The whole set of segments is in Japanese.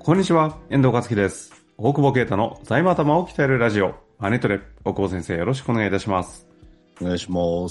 こんにちは、遠藤和樹です。大久保啓太の財務頭を鍛えるラジオ、マネトレ。大久保先生、よろしくお願いいたします。 お願いします。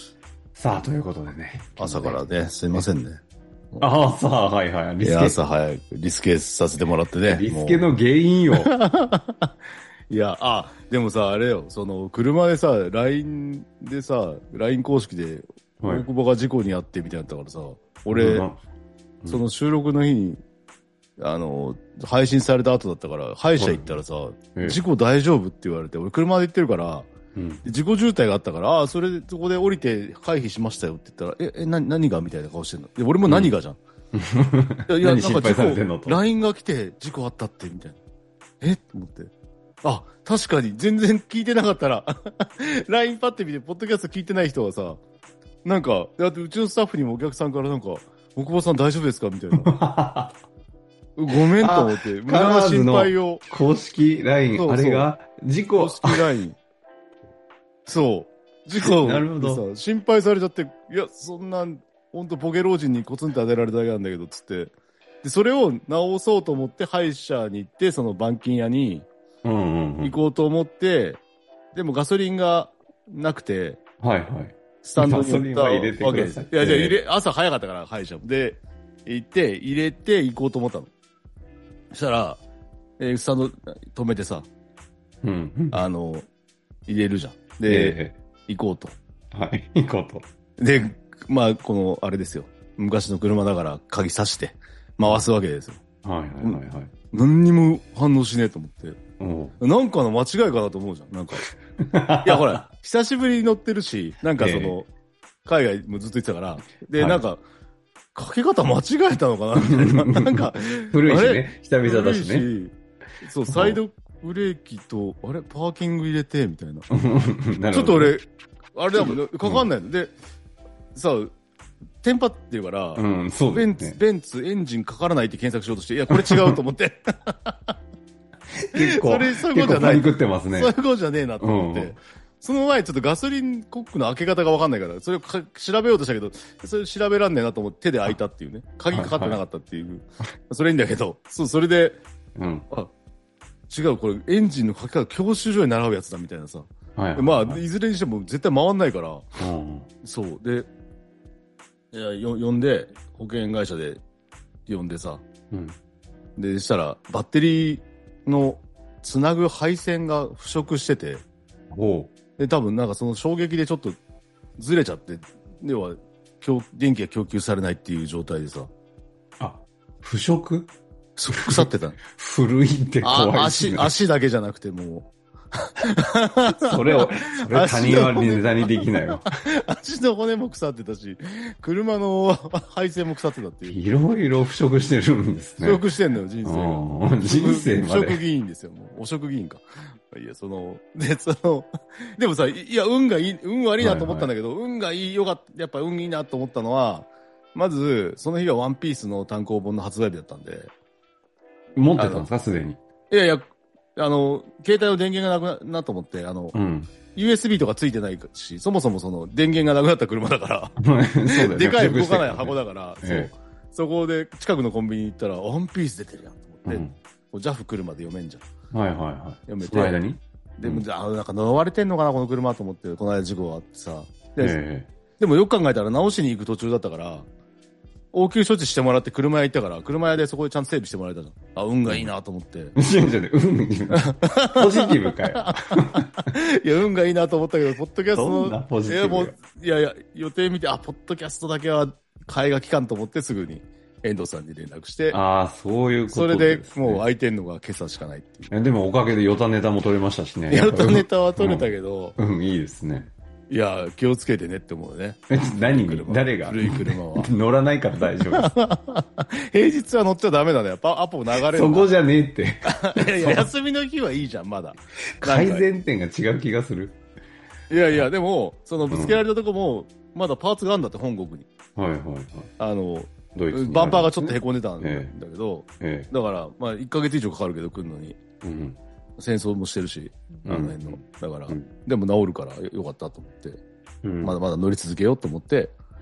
さあ、ということでね。 朝からね、すいませんね。 さあ、はいはい。 リスケ。朝早く、リスケさせてもらってね。 リスケの原因よ。 いや、でもさ、あれよ、車でさ、LINE でさ、LINE 公式で、大久保が事故に遭ってみたいなったからさ、俺、その収録の日に、配信された後だったから、歯医者行ったらさ、事故大丈夫って言われて、俺車で行ってるから、事故渋滞があったから、そこで降りて回避しましたよって言ったら、何がみたいな顔してんの。で、俺も何がじゃん。いや、なんか事故、LINE が来て事故あったって、みたいな。と思って。確かに、全然聞いてなかったら、LINE パッて見て、ポッドキャスト聞いてない人はさ、なんか、だってうちのスタッフにもお客さんからなんか、大久保さん大丈夫ですかみたいな。ごめんと思って、無駄な心配を。 公式 LINE、あれが、事故。 公式 LINE。そう。事故。 なるほど。 心配されちゃって、いや、そんな、ほんとボケ老人にコツンと当てられただけなんだけど、つって。で、それを直そうと思って、歯医者に行って、その板金屋に、行こうと思って、でもガソリンがなくて、 はいはい。 スタンドに行ったわけです。 いや、じゃあ朝早かったから、歯医者も。で、行って、入れて行こうと思ったの。そしたら、スタンド止めてさ、入れるじゃん。で、行こうと。 はい、行こうと。 で、あれですよ。昔の車だから鍵さして、回すわけですよ。 はいはいはいはい。 何にも反応しねえと思って。なんかの間違いかなと思うじゃん。なんか。いや、ほら、久しぶりに乗ってるし、なんか海外もずっと行ってたから、で、なんか、かけ方間違えたのかなみたいな。なんか、 古いしね。久々だしね。 そう、サイドブレーキと、パーキング入れて、みたいな。ちょっと俺、あれだもん、かかんないの。で、さ、テンパってるから、ベンツエンジンかからないって検索しようとして、いや、これ違うと思って。 結構、そういうことじゃない。パニクってますね。 そういうことじゃねえなと思って。その前ちょっとガソリンコックの開け方がわかんないから、それを調べようとしたけど、それ調べらんねえなと思って手で開いたっていうね。鍵かかってなかったっていう。それいいんだけど、それで、違う、これエンジンの書き方、教習所に習うやつだみたいなさ。いずれにしても絶対回んないから、そう。で、呼んで、保険会社で呼んでさ、で、したら、バッテリーのつなぐ配線が腐食してて、で、多分なんかその衝撃でちょっとずれちゃって、では、電気が供給されないっていう状態でさ。 腐食？ 腐ってた。 古いって怖いですね。 足だけじゃなくてもう。 それ他人はネタにできないよ。 足の骨も腐ってたし、車の配線も腐ってたっていう。 いろいろ腐食してるんですね。 腐食してんのよ、人生が。 人生まで。 腐食議員ですよ、もう。汚職議員か。いや、でもさ、いや、運悪いなと思ったんだけど、運がいい、やっぱ運いいなと思ったのは、まず、その日はワンピースの単行本の発売日だったんで。 持ってたんですか、すでに。 いやいや、携帯の電源がなくなと思って、USB とかついてないし、そもそもその電源がなくなった車だから、そうでかい動かない箱だから、そこで近くのコンビニ行ったら、ワンピース出てるやんと思って、JAF 来るまで読めんじゃん。 はいはいはい。 読めて。 その間にでも、なんか呪われてんのかな、この車と思って、この間事故があってさ。でもよく考えたら直しに行く途中だったから、応急処置してもらって車屋行ったから、車屋でそこでちゃんと整備してもらえたじゃん。運がいいなと思って。 ポジティブかよ。 いや、運がいいなと思ったけど、ポッドキャストの。 そんなポジティブ。 いや、予定見て、ポッドキャストだけは替えが期間と思ってすぐに遠藤さんに連絡して。 そういうことですね。それでもう空いてんのが今朝しかないっていう。 でもおかげでヨタネタも取れましたしね。 ヨタネタは取れたけど。 いいですね。 いや、気をつけてねって思うね。 誰が古い車は。 乗らないから大丈夫です。平日は乗っちゃダメだね。やっぱアポ流れる。 そこじゃねえって。 いや、休みの日はいいじゃん、まだ。 改善点が違う気がする。 いや、でも、そのぶつけられたとこも、まだパーツがあるんだって、本国に。 はいはいはい。 バンパーがちょっと凹んでたんだけど、だから、1ヶ月以上かかるけど来るのに。戦争もしてるし、あの辺の。だから、でも治るからよかったと思って、まだまだ乗り続けようと思って、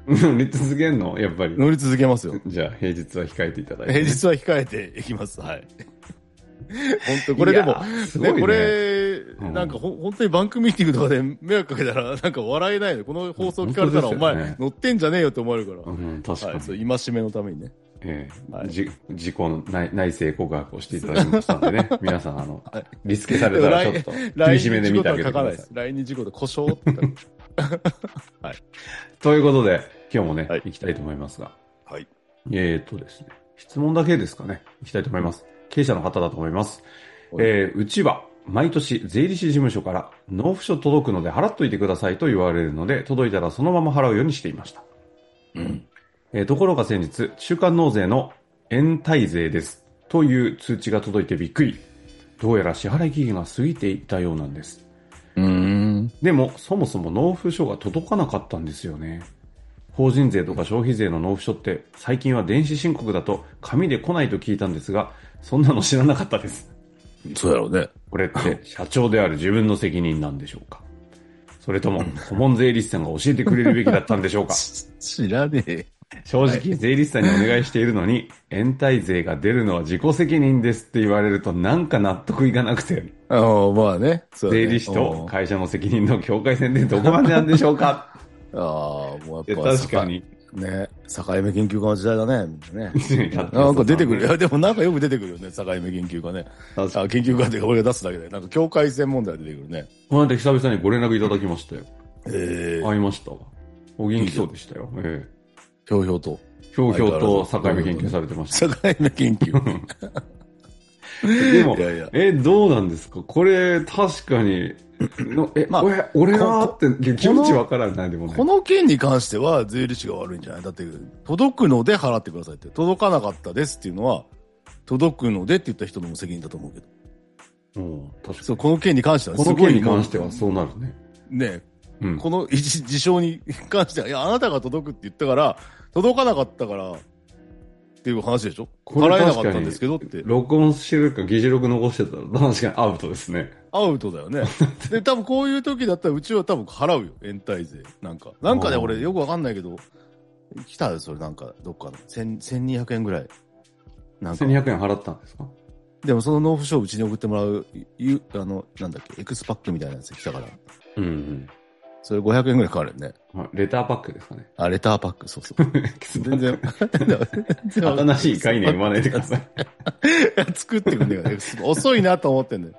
乗り続けんのやっぱり。 乗り続けますよ。 じゃあ、平日は控えていただいて、 平日は控えていきます。はい。本当これでも、ね、これ、なんか本当にバンクミーティングとかで迷惑かけたら、なんか笑えないの。この放送聞かれたら、お前乗ってんじゃねえよって思われるから。 うん、確かに。 そう、戒めのためにね。 自己の内政告白をしていただきましたんでね。皆さん、リスケされたらちょっと、厳しめで見てあげてください。 来日事故で故障って。 はい。ということで、今日もね、行きたいと思いますが。 はい。 ですね、質問だけですかね。行きたいと思います。経営者の方だと思います。うちは、毎年税理士事務所から納付書届くので払っといてくださいと言われるので、届いたらそのまま払うようにしていました。ところが先日、中間納税の延滞税ですという通知が届いてびっくり。どうやら支払い期限が過ぎていたようなんです。でも、そもそも納付書が届かなかったんですよね。法人税とか消費税の納付書って最近は電子申告だと紙で来ないと聞いたんですが、そんなの知らなかったです。 そうだろうね。 これって社長である自分の責任なんでしょうか。それとも顧問税理士さんが教えてくれるべきだったんでしょうか。 知らねえ。 正直税理士さんにお願いしているのに、延滞税が出るのは自己責任ですって言われるとなんか納得いかなくて。 まあね。 税理士と会社の責任の境界線でどこまでなんでしょうか。 もうやっぱ確かに。 ね、境目研究家の時代だね、みんなね。なんか出てくる。いや、でもなんかよく出てくるよね、境目研究家ね。研究家って俺が出すだけで、なんか境界線問題出てくるね。 この間久々にご連絡いただきましたよ。会いましたわ。お元気そうでしたよ。 ひょうひょうと。 ひょうひょうと境目研究されてました。 境目研究。 でも、どうなんですかこれ、確かに、俺はって気持ちわからないでもね。 この件に関しては税理士が悪いんじゃないだって、届くので払ってくださいって。届かなかったですっていうのは、届くのでって言った人の責任だと思うけど。確かに。そう、この件に関してはこの件に関してはそうなるね。 ねえ、この事象に関しては、いや、あなたが届くって言ったから、届かなかったから、っていう話でしょ払えなかったんですけどって。 録音してるか議事録残してたら確かにアウトですね。 アウトだよね。で、多分こういう時だったらうちは多分払うよ。延滞税。なんかね、俺よくわかんないけど、来たよ、それなんか、どっかの。1200円ぐらい。 なんか。1200円払ったんですか？ でもその納付書をうちに送ってもらう、なんだっけ、エクスパックみたいなやつ来たから。それ500円ぐらいかかるよね。 レターパックですかね。 レターパック、そうそう。全然。 新しい概念言わないでください。 作ってくんだよね。遅いなと思ってんだよ。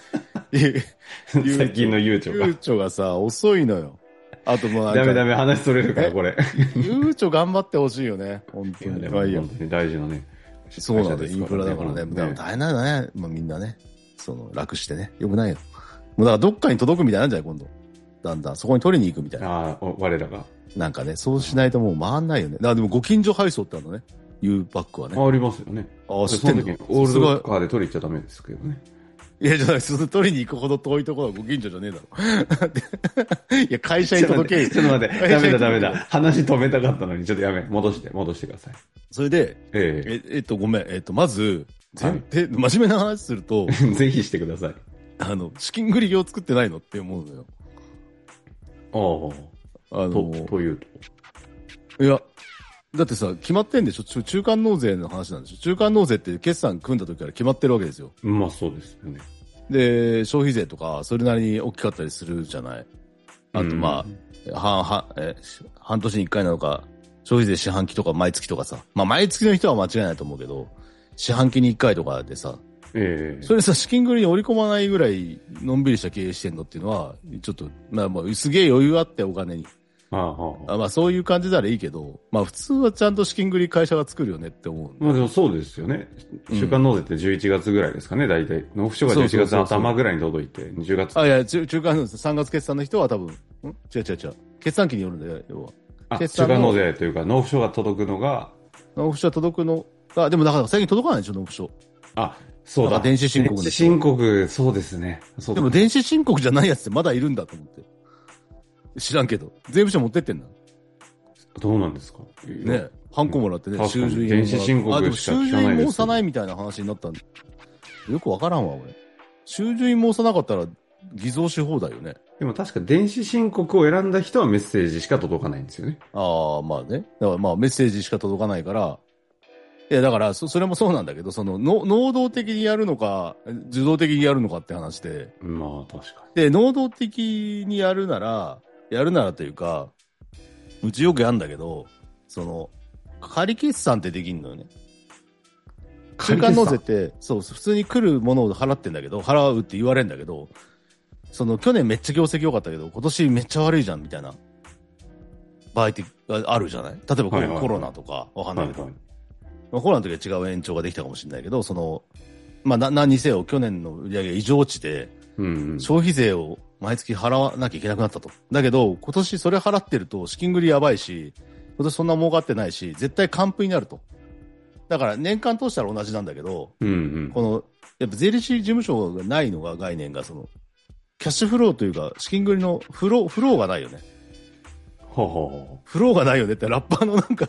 最近の悠長が。 悠長がさ、遅いのよ。あともうダメ、話それるから、これ。 悠長頑張ってほしいよね。本当に。 本当に大事なね。 そうなんだよ。インフラだからね。でも大変なんだね。みんなね。楽してね。よくないよ。もうだからどっかに届くみたいなんじゃない今度。だんだんそこに取りに行くみたいな。 我らが。 なんかね、そうしないともう回んないよね。でもご近所配送ってあるのね。U バッグはね。 ありますよね。 知ってんの？ オールドカーで取り行っちゃダメですけどね。 いや、じゃない、取りに行くほど遠いところはご近所じゃねえだろ。いや、会社に届け。 ちょっと待って、ダメだ。話止めたかったのに、ちょっと戻してください。 それで、ごめん、まず、真面目な話すると。 ぜひしてください。 資金繰り業作ってないのって思うのよ。 というと。 いや、だってさ、決まってんでしょ中間納税の話なんでしょ中間納税って決算組んだ時から決まってるわけですよ。 まあそうですよね。 で、消費税とか、それなりに大きかったりするじゃない。あと半年に一回なのか、消費税四半期とか毎月とかさ。まあ毎月の人は間違いないと思うけど、四半期に一回とかでさ、それさ、資金繰りに織り込まないぐらい、のんびりした経営してんのっていうのは、ちょっと、すげえ余裕あってお金に。そういう感じならいいけど、普通はちゃんと資金繰り会社が作るよねって思う。 でもそうですよね。週間納税って11月ぐらいですかね、大体。納付書が11月の頭ぐらいに届いて、10月。 いや、中間納税、3月決算の人は多分、違う。決算期によるんだよ、要は。 中間納税というか、納付書が届くのが。 納付書が届くのが、でもだから最近届かないでしょ、納付書。 そうだ。 電子申告電子申告、そうですね。 でも電子申告じゃないやつってまだいるんだと思って。知らんけど。税務署持ってってんだ。 どうなんですかね。ハンコもらってね、 収入電子申告しか聞かないです。 収入申さないみたいな話になったんよくわからんわ、俺。収入申さなかったら、 偽造し放題よね。 でも確か電子申告を選んだ人はメッセージしか届かないんですよね。 ああ、まあね。だからまあメッセージしか届かないから、いやだからそれもそうなんだけど、能動的にやるのか、受動的にやるのかって話で。 まあ確かで、能動的にやるならというか、うちよくやるんだけど、仮決算ってできんのよね。中間納税って、そう、普通に来るものを払ってんだけど、払うって言われるんだけど、去年めっちゃ業績良かったけど、今年めっちゃ悪いじゃん、みたいな場合ってあるじゃない。例えばコロナとか、わかんないけど。まあ、コロナの時は違う延長ができたかもしれないけど、まあ、何にせよ去年の売り上げ異常値で、消費税を毎月払わなきゃいけなくなったと。だけど、今年それ払ってると資金繰りやばいし、今年そんな儲かってないし、絶対還付になると。だから年間通したら同じなんだけど、やっぱ税理士事務所がないのが概念がキャッシュフローというか、資金繰りのフローがないよね。フローがないよねってラッパーのなんか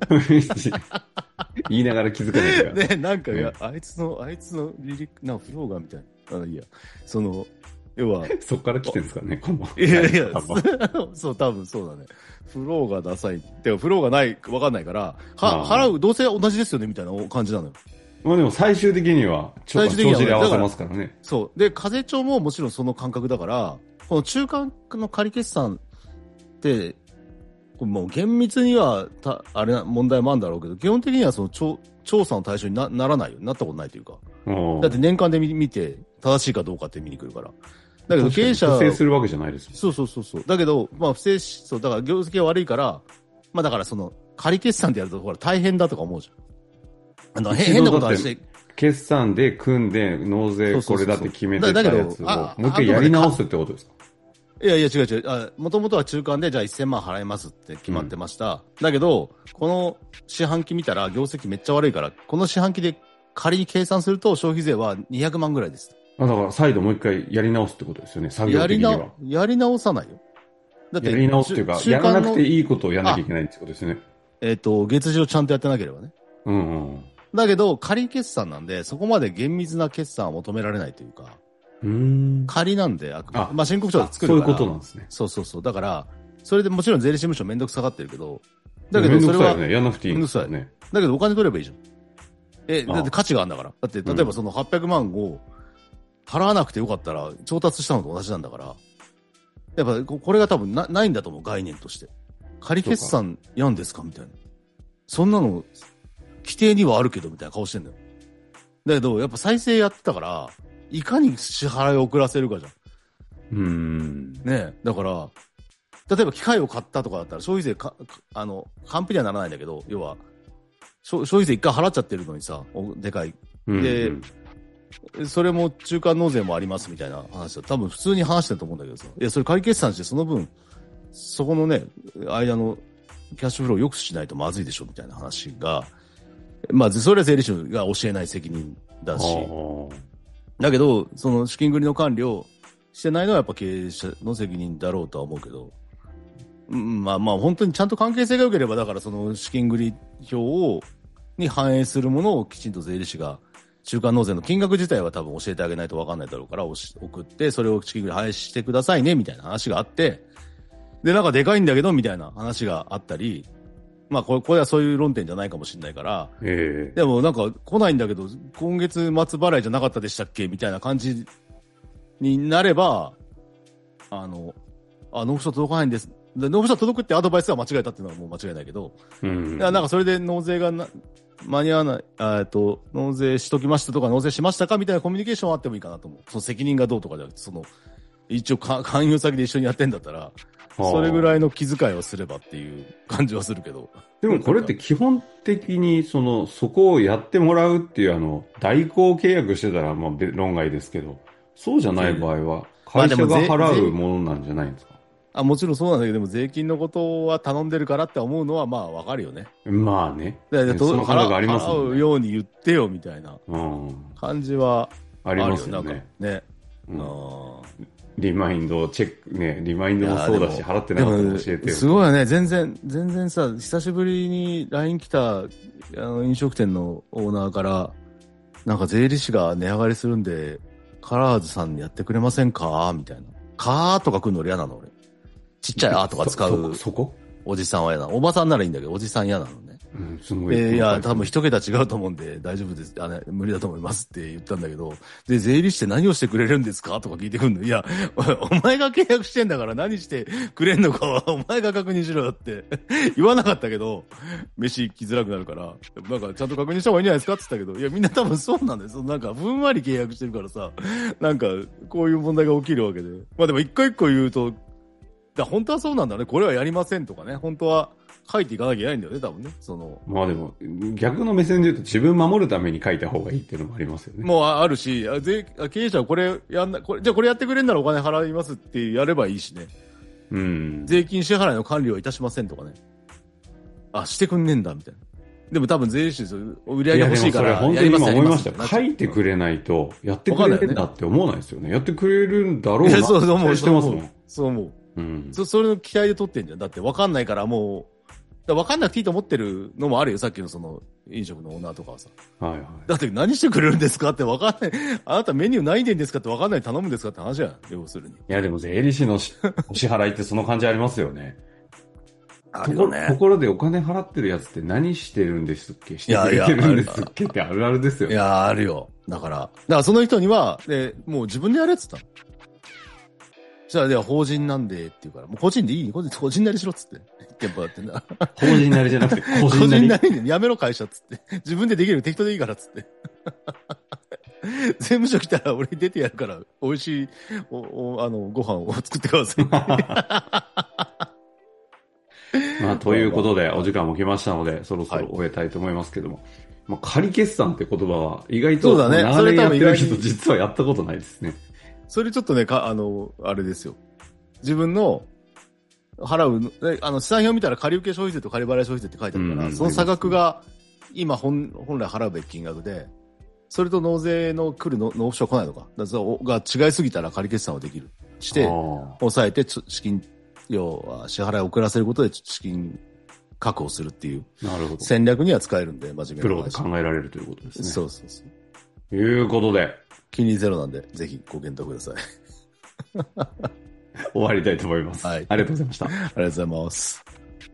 言いながら気づかないから。 ね、なんか、あいつのリリック、フローがみたいな。いや、要は。 そっから来てるんですかね、この。 いや、そう、多分そうだね。フローがダサい。てか、フローがない、わかんないから、払う、どうせ同じですよね、みたいな感じなのよ。 まあでも最終的には、帳尻で合わせますからね。 そう。で、課税庁ももちろんその感覚だから、この中間の仮決算って、もう厳密には、問題もあるんだろうけど、基本的には調査の対象にならないよ。なったことないというか。だって年間で見て、正しいかどうかって見に来るから。だけど経営者。 不正するわけじゃないですもん。そう。だけど、まあ不正そう、だから業績が悪いから、まあだから仮決算でやると、ほら大変だとか思うじゃん。変なことはして。 決算で組んで、納税これだって決めてたやつを、もう一回やり直すってことですか？ いや、違う。もともとは中間で、じゃあ1000万払いますって決まってました。だけど、この四半期見たら業績めっちゃ悪いから、この四半期で仮に計算すると消費税は200万ぐらいです。 だから再度もう一回やり直すってことですよね、作業的には。 やり直さないよ。だってやり直すっていうか、やらなくていいことをやらなきゃいけないってことですよね。 月次をちゃんとやってなければね。だけど、仮決算なんで、そこまで厳密な決算は求められないというか。仮なんで、まあ、申告書で作るから。 そういうことなんですね。 そう。だから、それでもちろん税理士事務所めんどくさがってるけど、だけどそれは、 やんなくていいんですよね。 だけどお金取ればいいじゃん。だって価値があるんだから。だって、例えばその800万を払わなくてよかったら、調達したのと同じなんだから、やっぱこれが多分ないんだと思う、概念として。仮決算やんですかみたいな。そんなの、規定にはあるけど、みたいな顔してんだよ。だけど、やっぱ再生やってたから、いかに支払いを遅らせるかじゃん。ねえ。だから、例えば機械を買ったとかだったら消費税還付にはならないんだけど、要は、消費税一回払っちゃってるのにさ、でかい。で、それも中間納税もありますみたいな話だ。多分普通に話してると思うんだけどさ。いや、それ仮決算してその分、そこのね、間のキャッシュフローを良くしないとまずいでしょみたいな話が、まあ、それは税理士が教えない責任だし、だけど、その資金繰りの管理をしてないのはやっぱ経営者の責任だろうとは思うけど、まあ本当にちゃんと関係性が良ければ、だからその資金繰り表に反映するものをきちんと税理士が中間納税の金額自体は多分教えてあげないと分かんないだろうから送って、それを資金繰り反映してくださいねみたいな話があって、でなんかでかいんだけどみたいな話があったり、まあこれはそういう論点じゃないかもしれないから、でもなんか来ないんだけど今月末払いじゃなかったでしたっけみたいな感じになれば、納付書届かないんです。納付書届くってアドバイスは間違えたっていうのはもう間違いないけど、なんかそれで納税が間に合わない、納税しときましたとか納税しましたかみたいなコミュニケーションはあってもいいかなと思う。その責任がどうとかじゃなくて、一応勧誘先で一緒にやってんだったら、それぐらいの気遣いをすればっていう感じはするけど。 でもこれって基本的にそこをやってもらうっていう代行契約してたらまあ論外ですけど、そうじゃない場合は会社が払うものなんじゃないんですか？ もちろんそうなんだけど、でも税金のことは頼んでるからって思うのはまあわかるよね。 まあね。 その払うように言ってよみたいな感じはありますよね。 ね。 リマインドチェックね、リマインドもそうだし、払ってなかったら教えてよ。 すごいよね。全然さ、久しぶりに LINE 来た飲食店のオーナーから、なんか税理士が値上がりするんで、 カラーズさんやってくれませんかみたいな。かーとか来るの嫌なの俺。ちっちゃいあーとか使う。 そこおじさんは嫌なの。おばさんならいいんだけど、おじさん嫌なのね。 すごい。 いや、多分一桁違うと思うんで、大丈夫です。無理だと思いますって言ったんだけど、で、税理士って何をしてくれるんですかとか聞いてくるの。いや、お前が契約してんだから何してくれんのかはお前が確認しろよって言わなかったけど、飯来づらくなるから、なんかちゃんと確認した方がいいんじゃないですかって言ったけど、いや、みんな多分そうなんですよ。なんか、ふんわり契約してるからさ、なんか、こういう問題が起きるわけで。まあでも一個一個言うと、本当はそうなんだね。これはやりませんとかね。本当は書いていかなきゃいけないんだよね、多分ね。 まあでも、逆の目線で言うと自分守るために書いた方がいいっていうのもありますよね。 もうあるし、経営者はこれじゃあこれやってくれんならお金払いますってやればいいしね。 うん。 税金支払いの管理はいたしませんとかね。あ、してくんねえんだ、みたいな。でも多分税理士売り上げ欲しいからやります。 本当に今思いました。書いてくれないと、やってくれるんだって思わないですよね。やってくれるんだろうなって。 そう思う。 してますもん。 そう思う。 うん。 それの期待で取ってんじゃん。だって分かんないからもう、分かんなくていいと思ってるのもあるよ。さっきの飲食のオーナーとかはさ。 はいはい。 だって何してくれるんですかって分かんない。あなたメニュー何でんですかって分かんないで頼むんですかって話じゃん。要するに。いやでも税理士のお支払いってその感じありますよね。 あるよね。 ところでお金払ってるやつって何してるんですっけしてくれてるんですっけってあるあるですよね。 いや、あるよ。だからその人には、もう自分でやれって言ったの。じゃあ、法人なんでって言うから、もう個人でいい個人なりしろっつって。店舗だってな。 法人なりじゃなくて、個人なりでやめろ会社っつって。自分でできる適当でいいからっつって。税務署来たら俺に出てやるから、美味しい、ご飯を作ってください。 まあ、ということで、お時間も来ましたので、そろそろ終えたいと思いますけども。まあ、仮決算って言葉は、意外と、長年やってる人実はやったことないですね。 それちょっとね、あれですよ。自分の払う、資産表見たら仮受け消費税と仮払い消費税って書いてあるから、その差額が今本来払うべき金額で、それと納税の来る納付書来ないのか。が違いすぎたら仮決算はできる。して、抑えて資金、要は支払いを遅らせることで資金確保するっていう戦略には使えるんで、真面目な。 プロで考えられるということですね。 そうそうそう。 ということで。 金利ゼロなんで、ぜひご検討ください。 終わりたいと思います。はい。ありがとうございました。 ありがとうございます。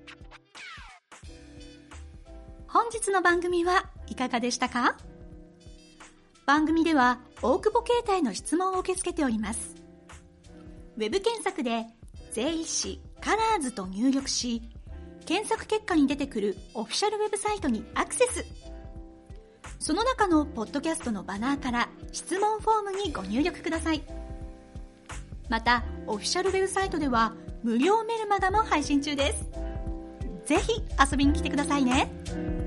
本日の番組はいかがでしたか？番組では大久保携帯の質問を受け付けております。ウェブ検索で税理士カラーズと入力し、検索結果に出てくるオフィシャルウェブサイトにアクセス。その中のポッドキャストのバナーから質問フォームにご入力ください。また、オフィシャルウェブサイトでは無料メルマガも配信中です。ぜひ遊びに来てくださいね。